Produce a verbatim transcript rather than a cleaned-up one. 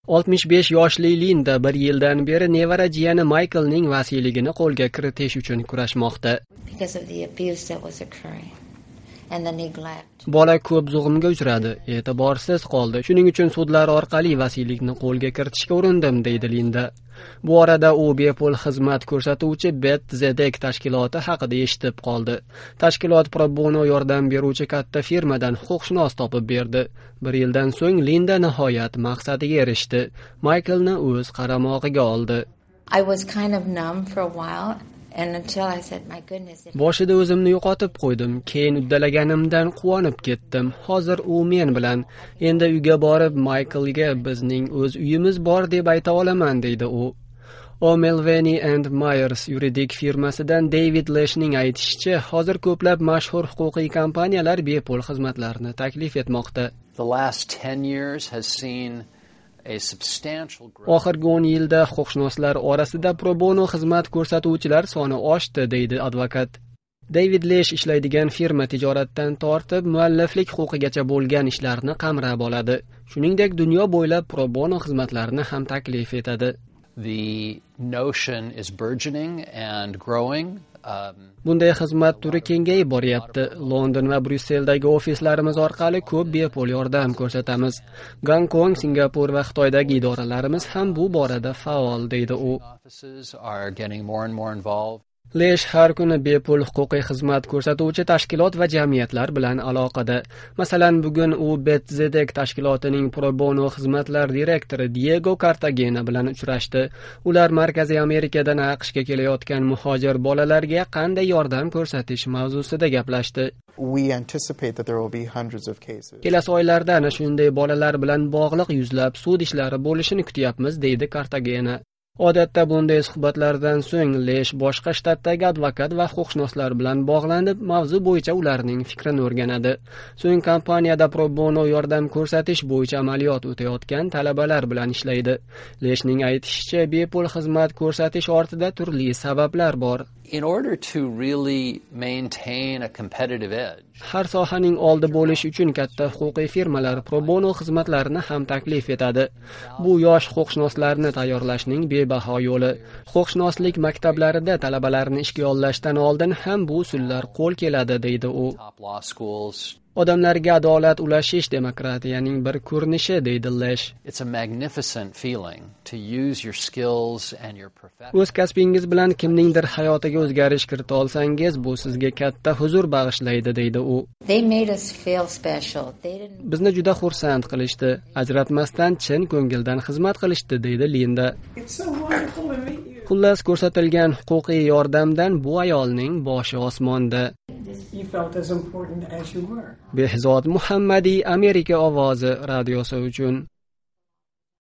oltmish besh yoshli Linda bir yildan beri nevara jiyani Michaelning vasiyligini qo'lga kiritish uchun kurashmoqda. Bola ko'p zug'umga uchradi, e'tiborsiz qoldi. Shuning uchun sudlar orqali vasiylikni qo'lga kiritishga urindim, deydi Linda. Bu orada u bepul xizmat ko'rsatuvchi Bet Zedek tashkiloti haqida eshitib qoldi. Tashkilot pro bono yordam beruvchi katta firmadan huquqshunos topib berdi. Bir yildan so'ng Linda nihoyat maqsadiga erishdi. Michaelni o'z qaramog'iga oldi. I was kind of numb for a while. Boshida o'zimni yo'qotib qo'ydim, keyin uddalaganimdan quvonib ketdim. Hozir u men bilan. Endi uyga borib Michaelga bizning o'z uyimiz bor deb ayta olaman, deydi u. O'Melveny and Myers yuridik firmasidan David Leshning aytishicha, hozir ko'plab mashhur huquqiy kompaniyalar bepul xizmatlarni taklif etmoqda. The last ten years has seen Oxirgi o'n yilda huquqshunoslar orasida pro bono xizmat ko'rsatuvchilar soni oshdi, deydi advokat. David Lesh ishlaydigan firma tijoratdan tortib mualliflik huquqigacha bo'lgan ishlarni qamrab oladi. Shuningdek, dunyo bo'ylab pro bono xizmatlarni ham taklif etadi. The notion is burgeoning and growing. Bunday xizmat turi kengayib boryapti. London va Bryusseldagi ofislarimiz orqali ko'p bepul yordam ko'rsatamiz. Gonkong, Singapur va Xitoydagi idoralarimiz ham bu borada faol, deydi u. Lesh har kuni bepul huquqiy xizmat ko'rsatuvchi tashkilot va jamiyatlar bilan aloqada. Masalan, bugun u Bet Zedek tashkilotining pro bono xizmatlar direktori Diego Cartagena bilan uchrashdi. Ular Markaziy Amerikadan AQShga kelayotgan muhojir bolalarga qanday yordam ko'rsatish mavzusida gaplashdi. Kelasi oylarda ana shunday bolalar bilan bog'liq yuzlab sud ishlari bo'lishini kutyapmiz, deydi Cartagena. Odatda bunday suhbatlardan so'ng Lesh boshqa shtatdagi advokat va huquqshunoslar bilan bog'lanib, mavzu bo'yicha ularning fikrini o'rganadi. So'ng kompaniyada pro bono yordam ko'rsatish bo'yicha amaliyot o'tayotgan talabalar bilan ishlaydi. Leshning aytishicha, bepul xizmat ko'rsatish ortida turli sabablar bor. In order to really maintain a competitive edge, har sohaning oldi bo'lish uchun katta huquqiy firmalar pro bono xizmatlarini ham taklif etadi. Bu yosh huquqshunoslarni tayyorlashning bebaho yo'li. Huquqshunoslik maktablarida talabalarni ishga yollashdan oldin ham bu usullar qo'l keladi, deydi u. Odamlarga adolat ulashish demokratiyaning bir ko'rinishi, deydi Lesh. It's a magnificent feeling to use your skills and your profession. O'z kasbingiz bilan kimningdir hayotiga o'zgarish kirita olsangiz, bu sizga katta huzur bag'ishlaydi, deydi u. They made us feel special. They didn't... Bizni juda xursand qilishdi, ajratmasdan chin ko'ngildan xizmat qilishdi, deydi Linda. Xullas, ko'rsatilgan huquqiy yordamdan bu ayolning boshi osmonda. You felt as important as you were. Behzod Muhammadi, Amerika ovozi radiosi uchun.